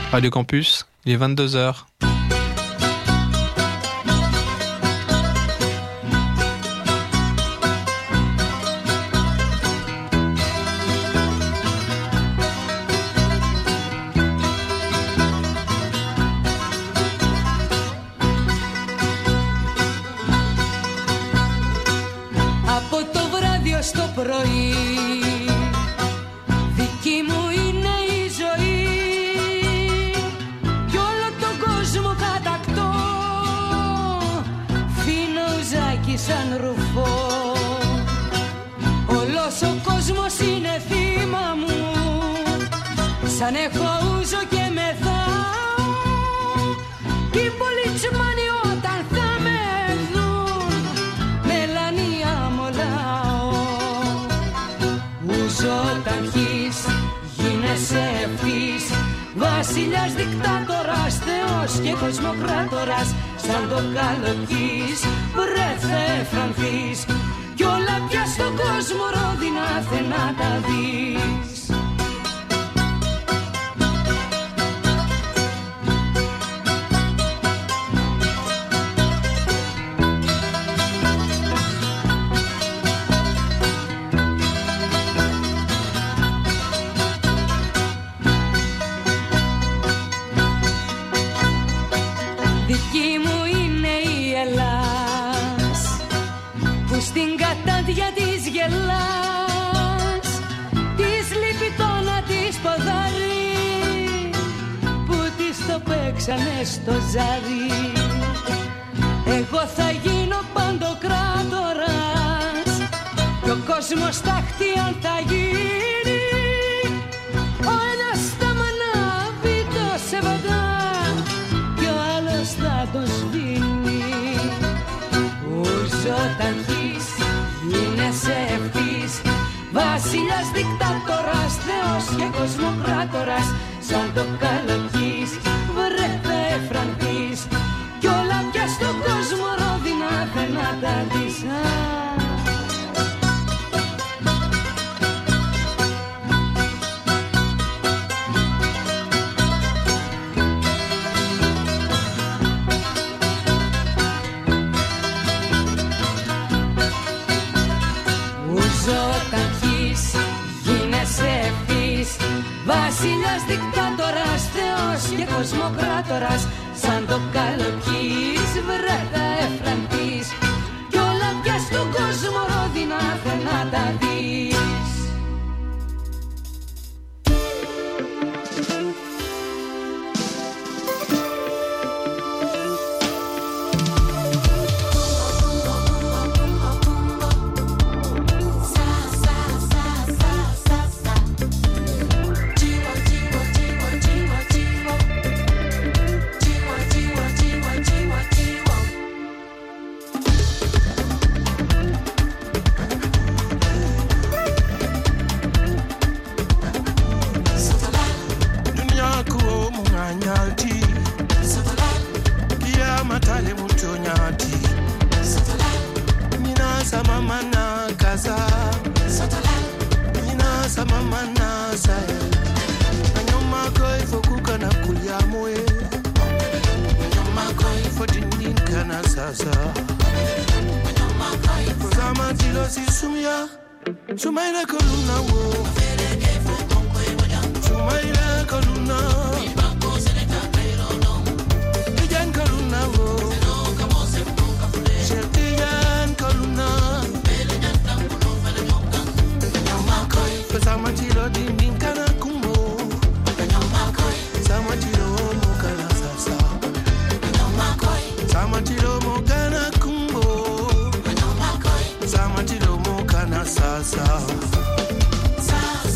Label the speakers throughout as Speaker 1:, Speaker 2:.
Speaker 1: Radio Campus, il est 22h.
Speaker 2: Από το βράδυ ως το πρωί δική μου είναι η ζωή κι όλο τον κόσμο κατακτώ, φίνω ουζάκι σαν ρουφό. Όλος ο κόσμος είναι θύμα μου, σαν έχω ούζο και μεθάω κι οι πολιτσμάνοι όταν θα με δουν μελανία μολάω. Ούζο όταν πιείς γίνεσαι ευθύς, βασιλιάς, δικτάτορας, θεός και κοσμοκράτορας, σαν το καλοκής βρε θα εφρανθείς κι όλα πια στον κόσμο ρόδινα θε να τα δεις. Δική μου είναι η Ελλάς που στην κατάντια της γελάς, της λείπει το να της ποδάρει που της το παίξανε στο ζάρι. Εγώ θα γίνω παντοκράτορας κι ο κόσμος τάχτη αν θα γίνει. Ο ένας θα μανάβει το σεβαντά κι ο άλλος θα το σβήνει. Ούζο όταν χεις γίνεσαι ευθύς, βασιλιάς, δικτάτορας, θεός και κοσμοκράτορας, σαν το καλοκής βρε θα εφρανθείς κι όλα πια στον κόσμο ρόδινα θε να τα δεις. Όταν χεις γίνεσαι ευθύς, βασιλιάς, δικτάτορας, θεός και κοσμοκράτορας, σαν το καλοκής βρε θα εφρανθείς κι όλα πια στον κόσμο ρόδινα θε να τα δεις.
Speaker 3: Sumaila koluna wo, Sumaila koluna, Tijan koluna wo, Tijan koluna, Sama tilo dindin kana kumbo, Sama tilo mo kana sasa, Sama tilo mo kana kumbo, Sama tilo mo kana sasa.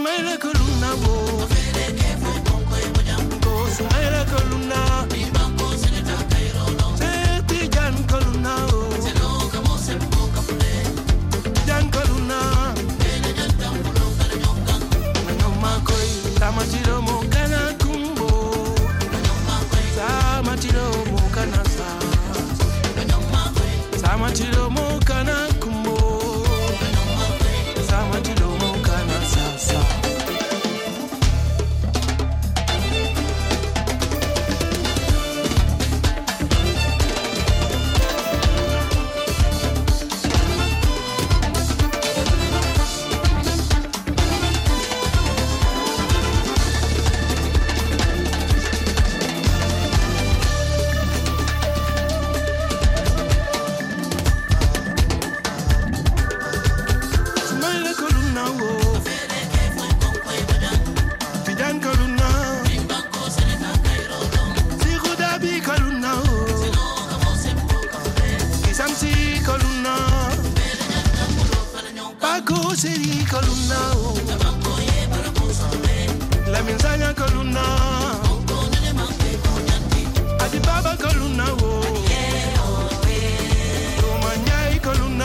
Speaker 3: Sumaila Coluna, Sumaila Coluna, Jan Coluna, Jan Coluna, Makoy, Tamatiro Mokana Kumbo, Tamatiro Mokana Sa, Tamatiro Mokana Kumbo, Tamatiro Mokana Sa.
Speaker 2: Seri Coluna, la Minzanya Coluna, Adibaba Coluna, Romanyai Coluna.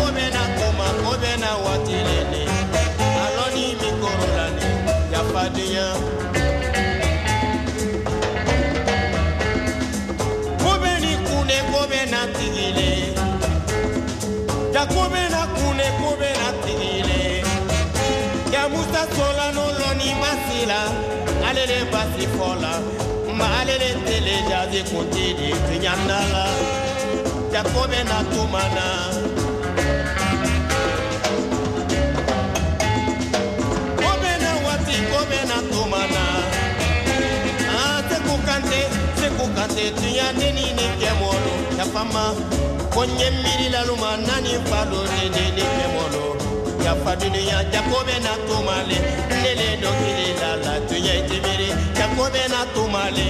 Speaker 4: kobena kuma kobena watilene aloni mikorolani ya fadiya kobeni kune kobena tigile ya kobena kune kobena tigile ya musta sola no loni masila alele basi fola ma alele tele jaze kontidi tinyandala ya kobena tumana kobena tumana se kukante tuya neni ni kemolo ya fama konye miri la luma nani falo neni ni kemolo ya fadini ya kobena tumale lele dokili la tuya itimiri ya kobena tumale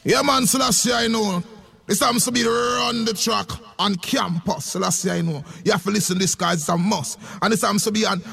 Speaker 5: Yeah, man, Selassie, I know. This time to be run the track on campus, Selassie, I know. You have to listen to this, guys, it's a must. And this time to be on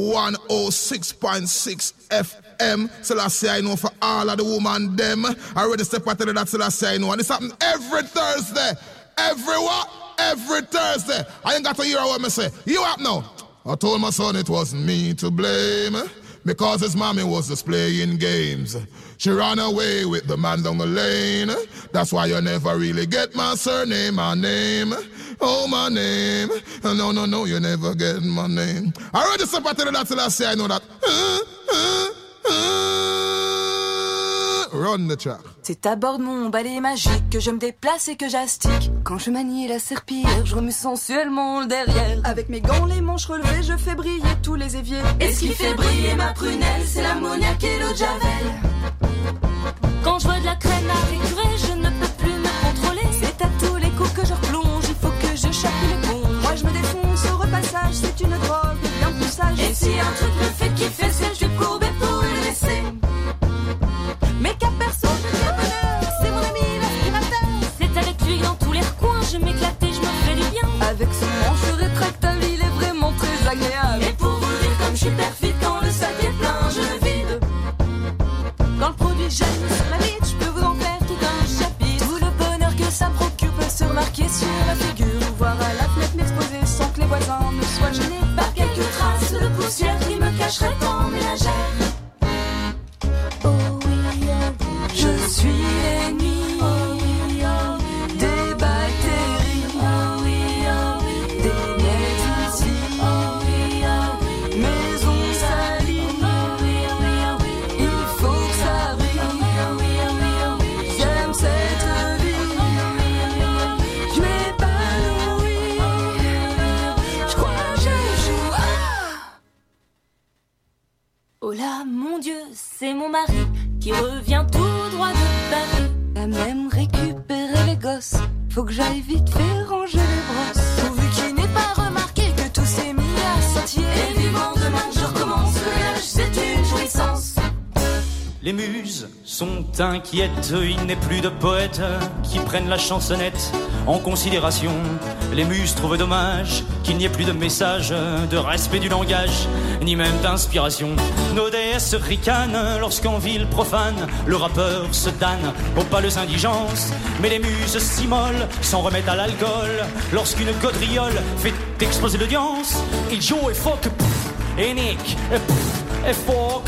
Speaker 5: 106.6 FM, Selassie, I know, for all of the women, them. I already step out of that, Selassie, I know. And this happens every Thursday. Every what? Every Thursday. I ain't got to hear what I say. You up now? I told my son it wasn't me to blame, because his mommy was just playing games. She ran away with the man down the lane. That's why you never really get my surname, my name. Oh, my name. No, you never get my name. I already separated that till I say I know that. Run the track.
Speaker 6: C'est à bord de mon balai magique que je me déplace et que j'astique. Quand je manie la serpillière, je remue sensuellement le derrière. Avec mes gants, les manches relevées, je fais briller tous les éviers. Et ce qui fait briller ma prunelle, c'est l'ammoniaque et l'eau de javel. Quand je veux de la crème à récurer, je ne peux plus me contrôler. C'est à tous les coups que je replonge, il faut que je chope l'éponge. Moi je me défonce au repassage, c'est une drogue bien plus sage. Et si un truc me fait kiffer, c'est je vais courber pour le laisser. Mais qu'à perso, je dis bonheur, c'est mon ami l'aspirateur. C'est avec lui dans tous les recoins, je m'éclate et je me fais du bien. Avec ce manche rétractable, il est vraiment très agréable. Et pour vous dire comme je suis perfide, quand le sac est plein, je le vide. Quand le produit jaillit sur la vitre, je peux vous en faire tout un chapitre. Tout le bonheur que ça me procure peut se remarquer sur la figure. Ou voir à la fenêtre m'exposer sans que les voisins ne soient gênés par quelques traces de poussière qui me cacheraient en ménagère. Je suis l'ennemi des bactéries, des miettes ici, maison salie, il faut que ça brille. J'aime cette vie, je m'épanouis, je crois que je joue. Oh là, mon Dieu, c'est mon mari qui revient tout droit de Paris. A même récupéré les gosses, faut que j'aille vite faire ranger les brosses. Pourvu qu'il n'ait pas remarqué que tout s'est mis à sortir. Et vivement demain je recommence, le ménage c'est une jouissance.
Speaker 7: Les muses sont inquiètes, il n'est plus de poètes qui prennent la chansonnette en considération. Les muses trouvent dommage qu'il n'y ait plus de message, de respect du langage, ni même d'inspiration. Nos déesses ricanent lorsqu'en ville profane, le rappeur se damne aux pâles indigences. Mais les muses s'immolent, s'en remettent à l'alcool lorsqu'une gaudriole fait exploser l'audience. Il joue et fuck, et nick, et fuck,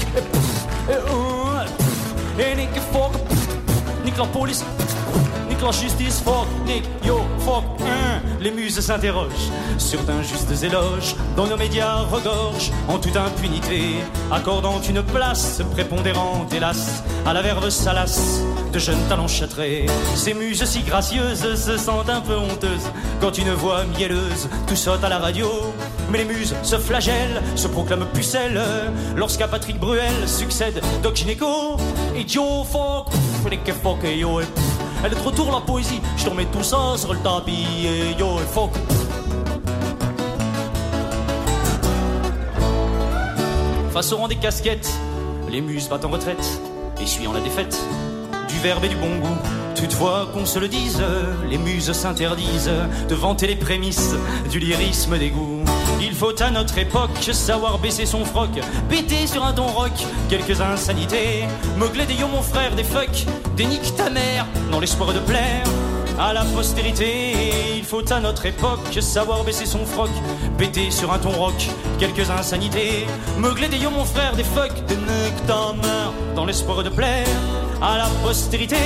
Speaker 7: et nick, et fuck, nique la police, nique la justice, fuck, nick, yo, fuck, Les muses s'interrogent sur d'injustes éloges, dont nos médias regorgent en toute impunité, accordant une place prépondérante, hélas, à la verve salace de jeunes talents châtrés. Ces muses si gracieuses se sentent un peu honteuses quand une voix mielleuse tout saute à la radio. Mais les muses se flagellent, se proclament pucelles lorsqu'à Patrick Bruel succède Doc Gynéco. Et Joe fuck, fuck, et yo, elle est trop tour la poésie, je te remets tout ça sur le tapis, et yo, et fuck. Face au rang des casquettes, les muses battent en retraite, essuyant la défaite du verbe et du bon goût. Toutefois qu'on se le dise, les muses s'interdisent de vanter les prémices du lyrisme des goûts. Il faut à notre époque savoir baisser son froc, péter sur un ton rock quelques insanités, meugler des yo mon frère, des fuck, des nique ta mère, dans l'espoir de plaire à la postérité. Il faut à notre époque savoir baisser son froc, péter sur un ton rock quelques insanités, meugler des yo mon frère, des fuck, des nique ta mère, dans l'espoir de plaire à la postérité.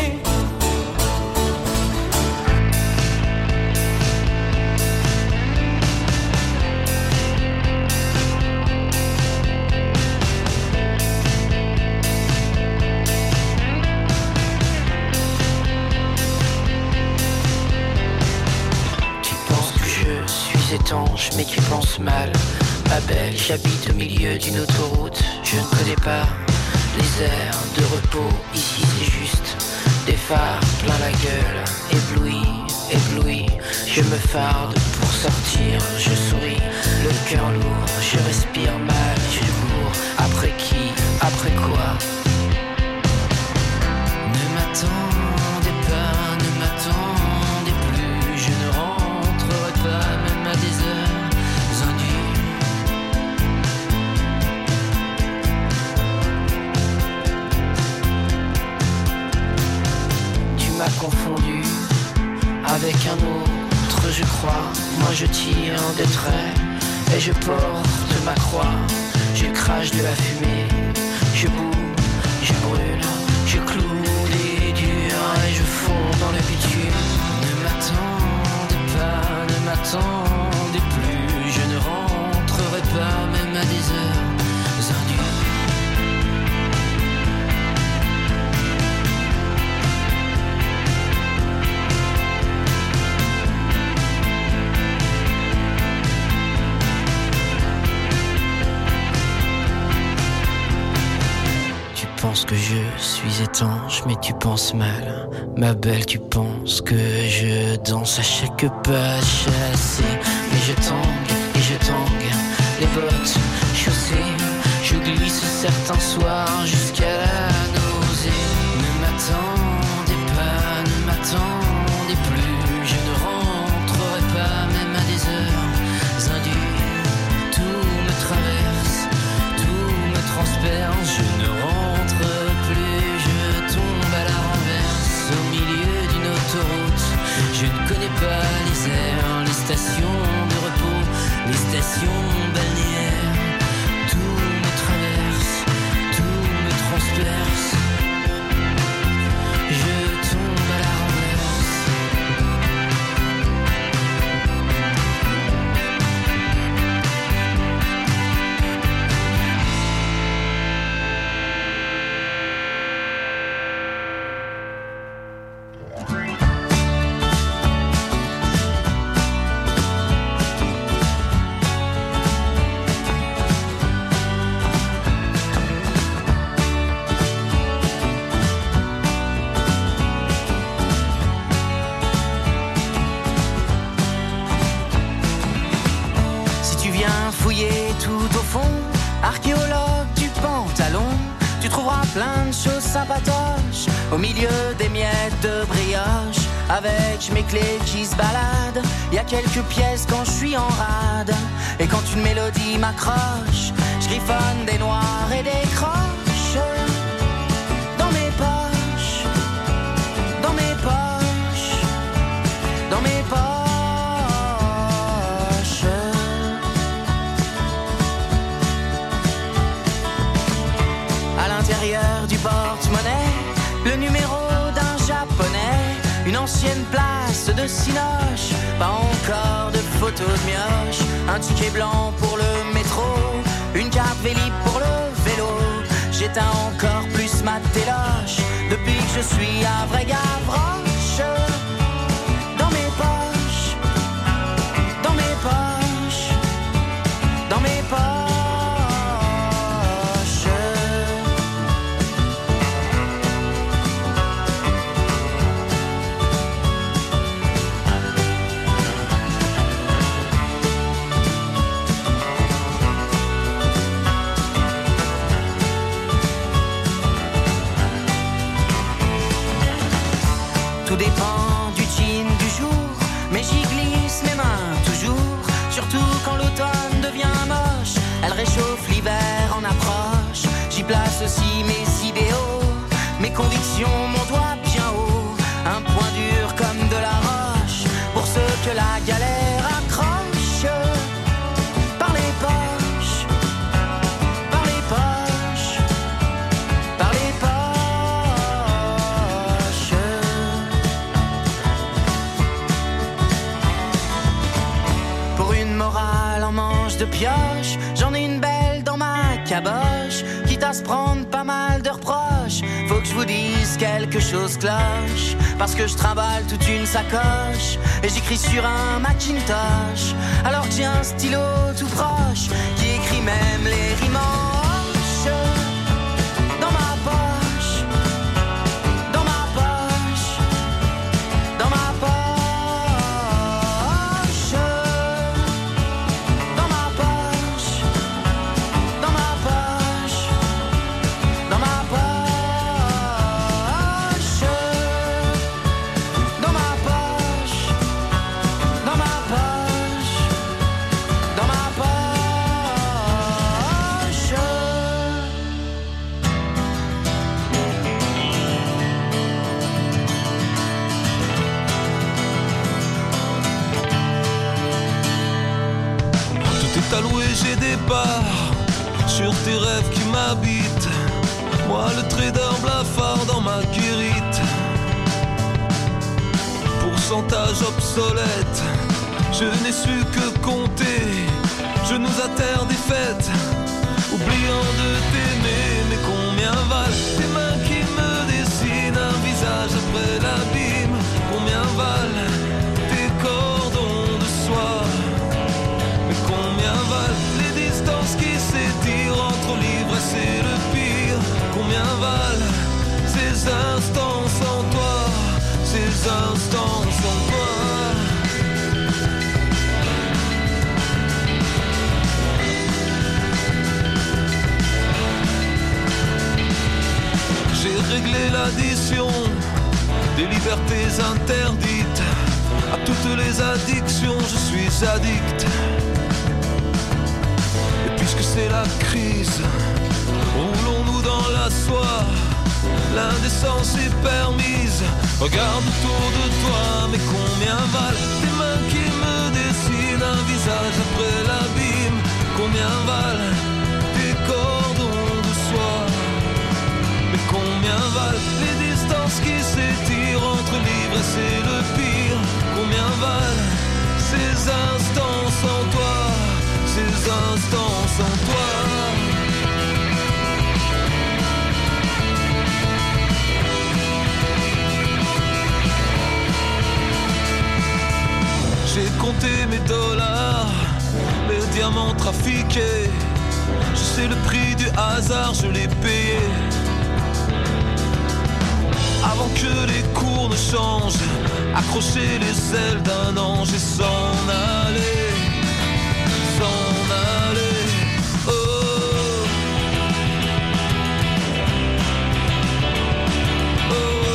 Speaker 8: Mais tu penses mal, ma belle, j'habite au milieu d'une autoroute. Je ne connais pas les aires de repos. Ici c'est juste des phares plein la gueule. Ébloui, ébloui, je me farde pour sortir. Je souris, le cœur lourd, je respire mal, je cours. Après qui, après quoi? Ne m'attendez pas, ne m'attendez plus. Je ne rentrerai pas même à des heures indues. Tu m'as confondu avec un autre, je crois. Moi je tire des traits et je porte ma croix. Je crache de la fumée, je boue, je brûle, je cloue les durs et je fonds dans le bitume. Ne m'attendez pas, ne m'attendez plus. Je ne rentrerai pas même à des heures indues. Tu penses que je suis étanche, mais tu penses mal. Ma belle, tu penses que je danse à chaque pas chassé. Mais je tangue et je tangue les bottes chaussées. Je glisse certains soirs jusqu'à la nausée. Ne m'attendez pas, ne m'attendez plus. Je ne rentrerai pas même à des heures indues. Tout me traverse, tout me transperce. Je ne rentre plus, je tombe à la renverse. Au milieu d'une autoroute, je ne connais pas les airs, les stations de repos, les stations balnéaires. Tout me traverse, tout me transperce. Je tombe à la renverse. Si tu viens fouiller tout au fond, archéologue du pantalon, tu trouveras plein de choses sympatoches au milieu des miettes de brioche. Avec mes clés qui se baladent, y a quelques pièces quand je suis en rade. Et quand une mélodie m'accroche, je griffonne des noirs et des croches. Dans mes poches, dans mes poches, dans mes poches. À l'intérieur du porte-monnaie, le numéro d'un japonais, une ancienne place de cinoche, pas encore de photos de mioche, un ticket blanc pour le métro, une carte Vélib pour le vélo. J'éteins encore plus ma téloche depuis que je suis à vrai Gavroche. Dans mes poches, dans mes poches, dans mes poches. Tout dépend du jean du jour, mais j'y glisse mes mains toujours. Surtout quand l'automne devient moche, elle réchauffe l'hiver en approche. J'y place aussi mes idéaux, mes convictions, mon doigt bien haut. Un point dur comme de la roche, pour ceux que la galère accroche. Par les poches, par les poches, par les poches. Pour une morale en manche de pioche, j'en ai une belle dans ma caboche. Quitte à se prendre pas mal de reproches, faut que je vous dise quelque chose cloche. Parce que je trimballe toute une sacoche et j'écris sur un Macintosh. Alors que j'ai un stylo tout proche qui écrit même les rimes en hoche. Dans ma poche, dans ma poche, dans ma poche. Dans ma poche, dans ma poche, dans ma poche.
Speaker 9: t'as loué, j'ai des parts sur tes rêves qui m'habitent. Moi le trader blafard dans ma guérite. Pourcentage obsolète, je n'ai su que compter. Genoux à terre défaite, oubliant de t'aimer. Mais combien valent tes mains qui me dessinent un visage après l'abîme? Combien valent tes cordons de soie? Mais combien valent les distances qui s'étirent entre l'ivresse et le pire? Combien valent ces instants sans toi? Ces instants sans toi? J'ai réglé l'addition des libertés interdites. À toutes les addictions, je suis addict. Et puisque c'est la crise, roulons-nous dans la soie. L'indécence est permise. Regarde autour de toi, mais combien valent tes mains qui me dessinent un visage après l'abîme? Combien valent tes cordons de soie? Mais combien valent les distances qui s'étirent entre l'ivresse et le pire? Combien valent ces instants sans toi? Ces instants sans toi? J'ai compté mes dollars, les diamants trafiqués. Je sais le prix du hasard, je l'ai payé. Avant que les cours ne changent, accrocher les ailes d'un ange et s'en aller. S'en aller, oh. Oh.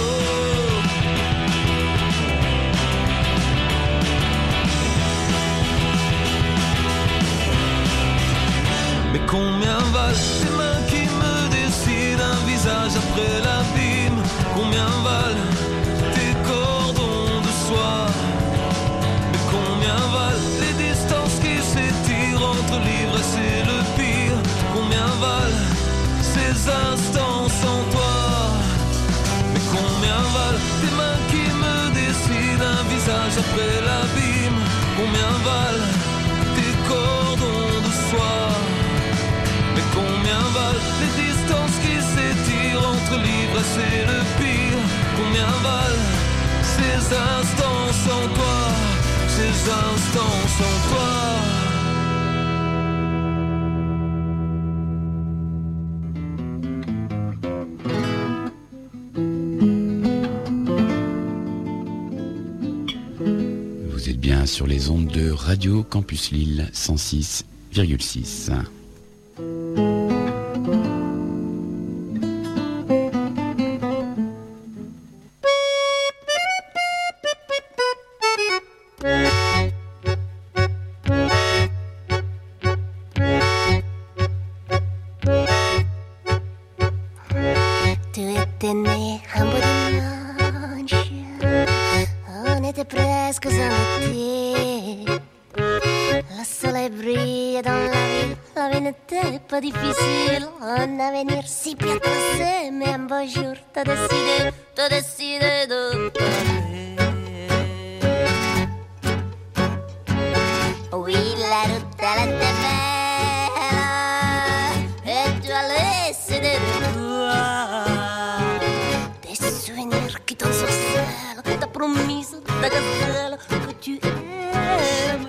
Speaker 9: Mais combien valent ces mains qui me dessinent un visage après l'abîme? Combien valent tes cordons de soie? Mais combien valent les distances qui s'étirent entre l'ivresse et le pire? Combien valent ces instants sans toi? Mais combien valent tes mains qui me dessinent un visage après l'abîme? Combien valent tes cordons de soie? Mais combien valent les distances qui s'étirent entre l'ivresse et le pire? Combien valent ces instants sans toi? Ces instants sans toi?
Speaker 10: Vous êtes bien sur les ondes de Radio Campus Lille 106,6.
Speaker 11: Difficile, un avenir si bien tracé, mais un beau jour t'as décidé de parler. Oui, la route elle était belle, et tu as laissé derrière toi des souvenirs qui t'ensorcellent, ta promise, ta gazelle que tu aimes.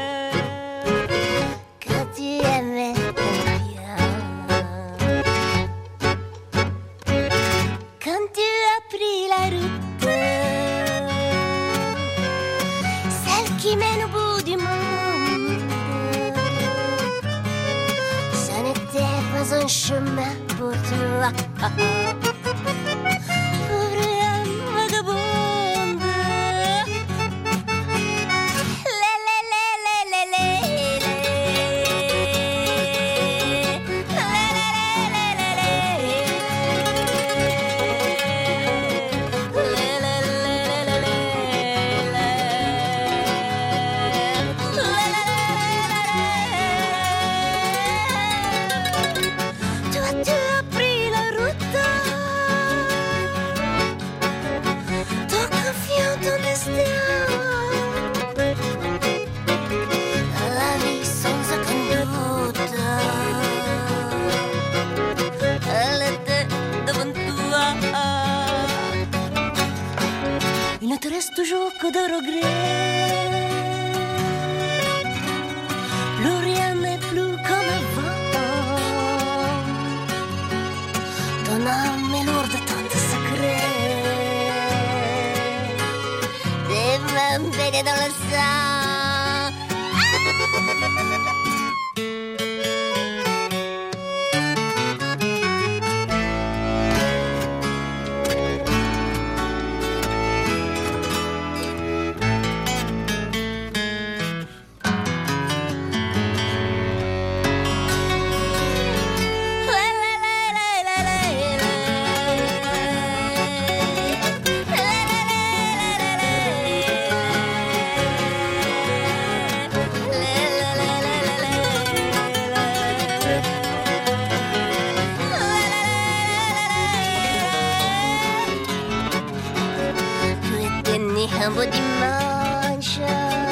Speaker 11: Un chemin pour toi, pauvre âme vagabonde. beaucoup de regrets. Plus rien n'est plus comme avant. Ton âme est lourde de tant de secrets. Tes mains baignées dans le sang. Un beau dimanche,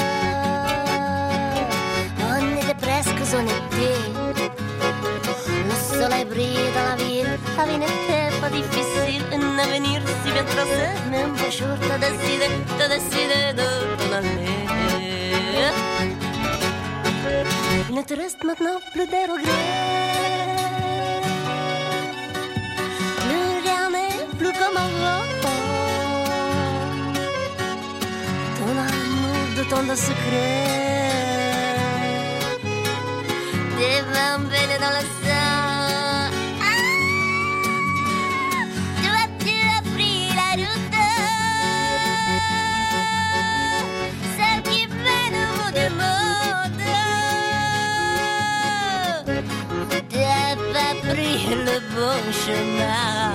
Speaker 11: on était presque en été. Le soleil brille dans la ville, la vie n'était pas difficile. Un avenir si bien tracé, mais un beau jour t'as décidé de t'en aller. Il ne te reste maintenant plus de regrets. Plus rien n'est plus comme avant. De tant de secrets, des vins baignés dans le sang. Tu as pris la route, celle qui mène au bout du monde. Tu n'as pas pris le bon chemin.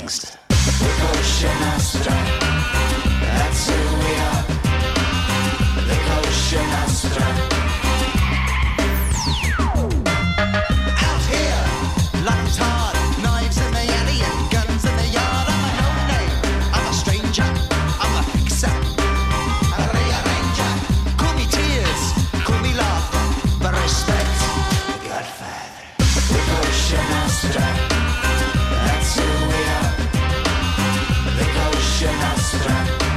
Speaker 12: gangster. The Kosher Nostra, that's who we are. The Kosher Nostra. Out here, life's hard. Knives in the alley and guns in the yard. I'm a no-name, I'm a stranger, I'm a fixer, a rearranger. Call me tears, call me laughter, but respect the Godfather. The Kosher Nostra, that's who we are. The Kosher Nostra.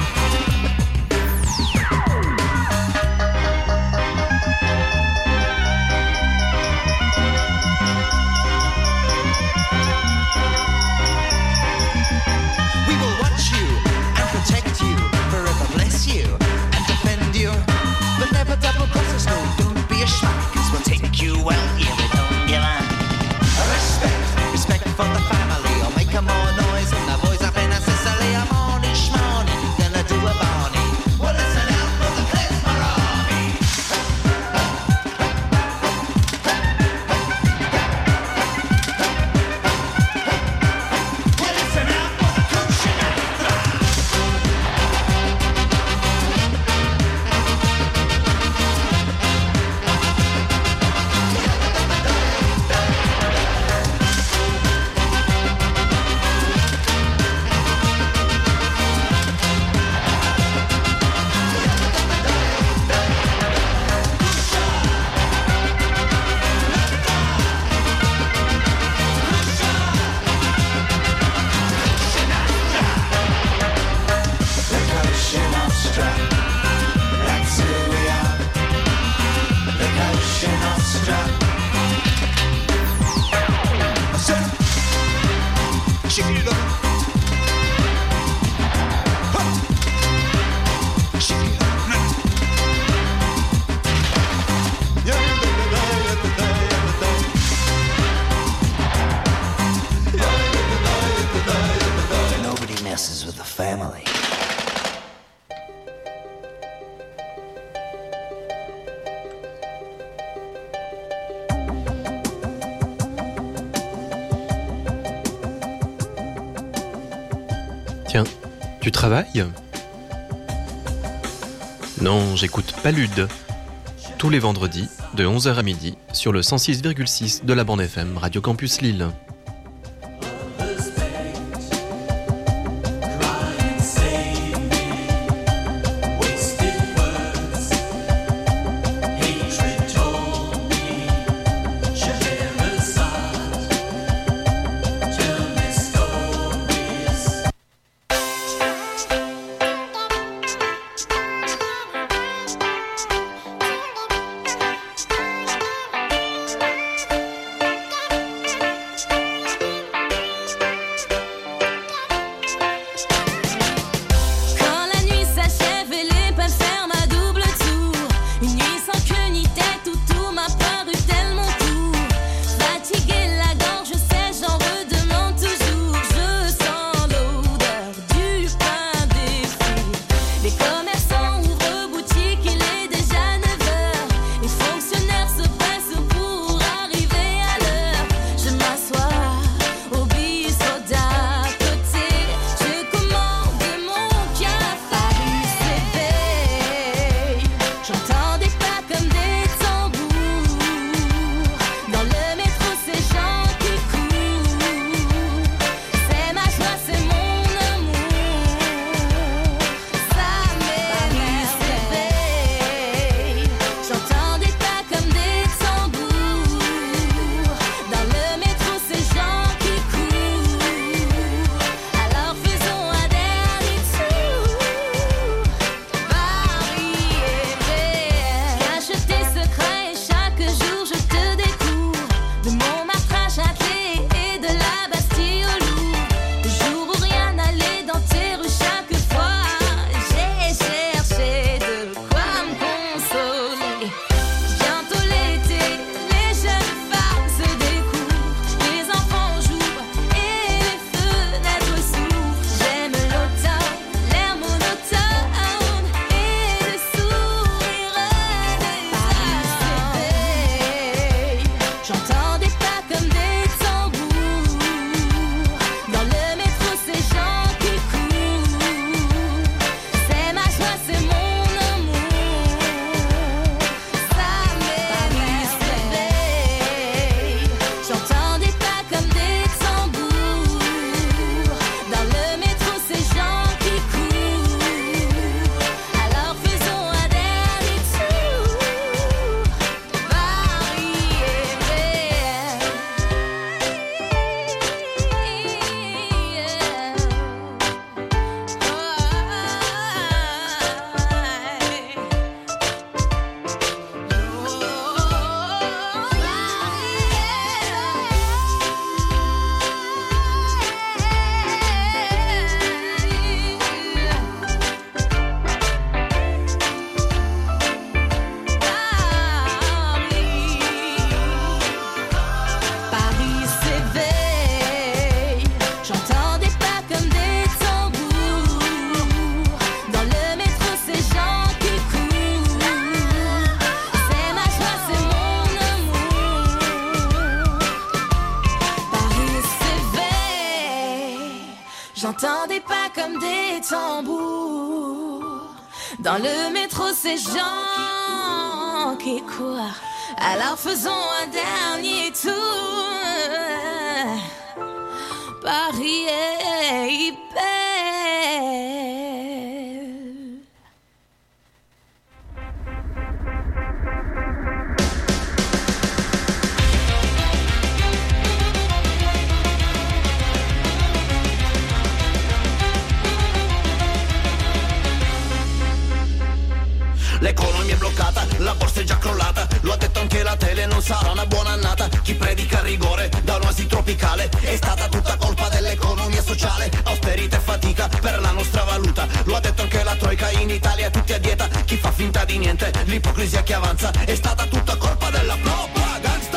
Speaker 12: We will watch you and protect you, forever bless you and defend you, but never double cross us. No, don't be a schmuck, 'cause we'll take you well here. We don't give a respect for the family. Or make a more noise than the boys up in Sicily. I'm on each morning, gonna do a Barney. Well, listen out for the Klezmer Army. Well, listen out for the Kosher Nostra. The Kosher Nostra, that's who we are. The Kosher Nostra. Shake it up. Huh. Shake it up. Nobody messes with the family.
Speaker 13: Tiens, tu travailles ? Non, j'écoute Palude. Tous les vendredis, de 11h à midi, sur le 106,6 de la bande FM Radio Campus Lille.
Speaker 14: N'entendez pas comme des tambours. Dans le métro, ces gens qui courent. Alors faisons un dernier tour. Paris est belle.
Speaker 15: L'economia è bloccata, la borsa è già crollata, lo ha detto anche la tele, non sarà una buona annata. Chi predica rigore da un'oasi tropicale, è stata tutta colpa dell'economia sociale. Austerità e fatica per la nostra valuta, lo ha detto anche la troica, in Italia tutti a dieta. Chi fa finta di niente, l'ipocrisia che avanza, è stata tutta colpa della propaganda.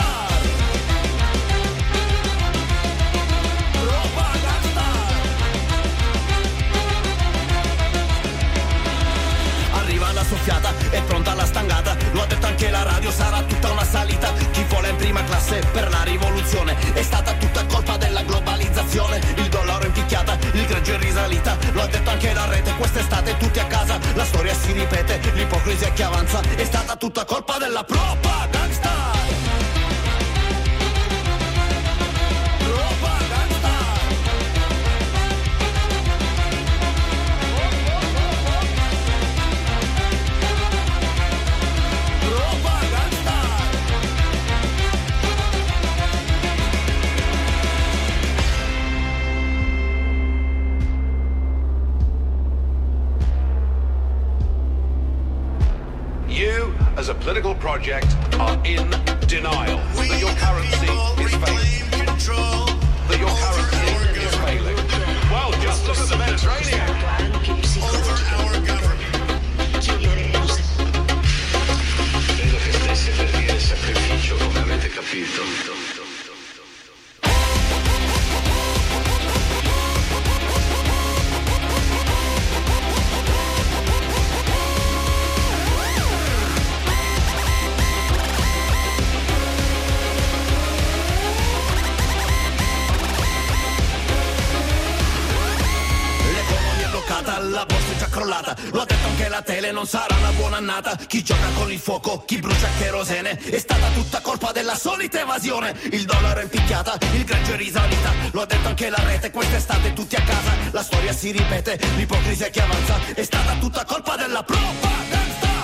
Speaker 15: Arriva la soffiata, è pronta la stangata, lo ha detto anche la radio, sarà tutta una salita. Chi vuole in prima classe per la rivoluzione, è stata tutta colpa della globalizzazione. Il dollaro in picchiata, il greggio in risalita, lo ha detto anche la rete, quest'estate tutti a casa. La storia si ripete, l'ipocrisia che avanza, è stata tutta colpa della propaganda.
Speaker 16: You, as a political project, are in denial that your currency is failing. That your currency is failing. Well, just look at the Mediterranean. Over our government. Credo che stesse per dire sacrificio, come avete capito.
Speaker 15: La borsa è già crollata, lo ha detto anche la tele, non sarà una buona annata. Chi gioca con il fuoco, chi brucia kerosene, è stata tutta colpa della solita evasione. Il dollaro è in picchiata, il greggio è risalita, lo ha detto anche la rete, quest'estate tutti a casa. La storia si ripete, l'ipocrisia che avanza, è stata tutta colpa della propaganda.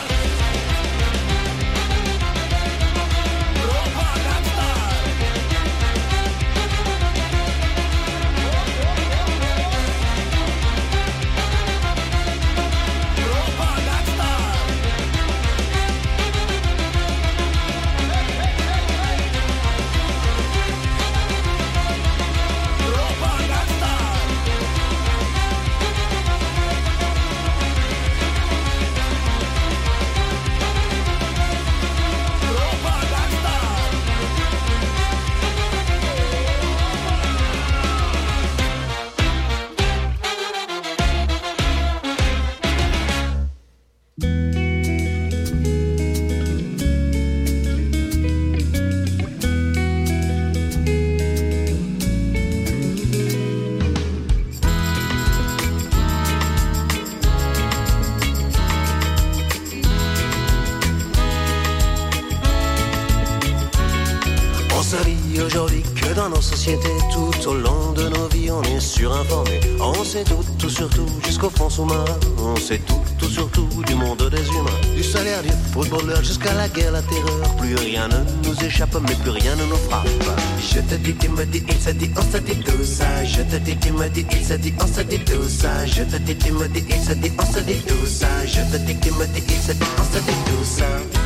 Speaker 17: Aujourd'hui que dans nos sociétés, tout au long de nos vies, on est surinformé. On sait tout sur tout, jusqu'au fond sous-marin. On sait tout sur tout du monde des humains. Du salaire du footballeur jusqu'à la guerre, la terreur. Plus rien ne nous échappe, mais plus rien ne nous frappe. Je te dis, tu me dis, il se dit, on se dit tout ça. Je te dis, tu me dis, il se dit, on se dit tout ça. Je te dis, tu me dis, il se dit, on se dit tout ça. Je te dis, tu me dis, il se dit, on se dit tout ça.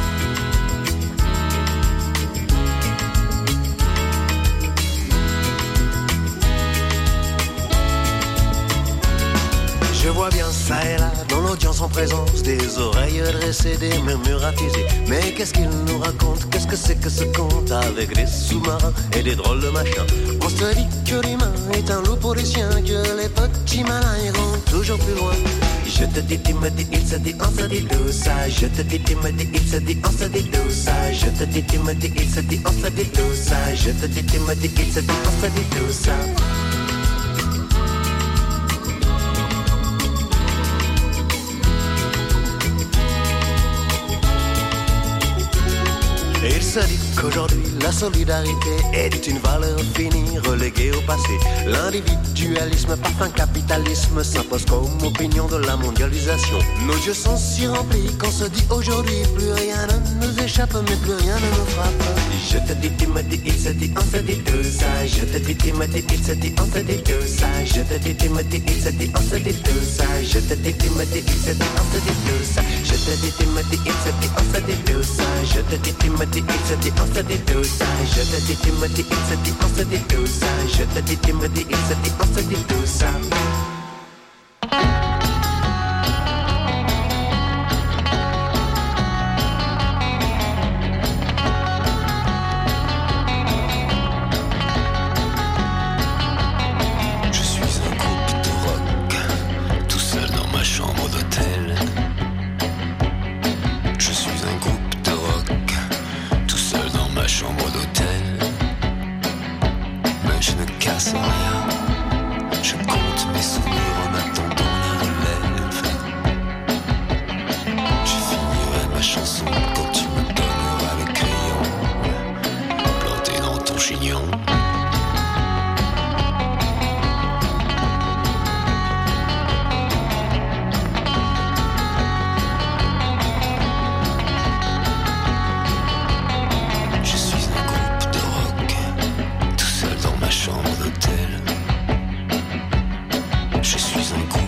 Speaker 17: Je vois bien ça et là, dans l'audience en présence, des oreilles dressées, des murmures attisés. Mais qu'est-ce qu'ils nous racontent? Qu'est-ce que c'est que ce conte avec des sous-marins et des drôles de machins? On se dit que l'humain est un loup pour les chiens, que les petits malins iront toujours plus loin. Je te dis, tu me dis, il se dit, on se dit tout ça. Je te dis, tu me dis, il se dit, on se dit tout ça. Je te dis, tu me dis, il se dit, on se dit tout ça. Je te dis, tu me dis, il se dit, on se dit tout ça. se dit qu'aujourd'hui la solidarité est une valeur finie, reléguée au passé. L'individualisme, parfum capitalisme, s'impose comme opinion de la mondialisation. Nos yeux sont si remplis qu'on se dit aujourd'hui plus rien ne nous échappe, mais plus rien ne nous frappe. Je te dis, tu me dis, il se dit, on se dit tout ça. Je te dis, tu me dis, il se dit, on se dit tout ça. Je te dis, tu me dis, il se dit, on se dit tout ça. Je te dis, tu me dis, il se dit, on se dit tout ça. Je te dis, tu me dis, il se dit, on se dit tout ça. Je te dis, tu me dis, il se dit, on se dit tout ça. Je te dis, tu me dis, il se dit, on se dit tout ça. Je te dis, tu me dis, il se dit, on se dit tout ça.
Speaker 9: Je suis un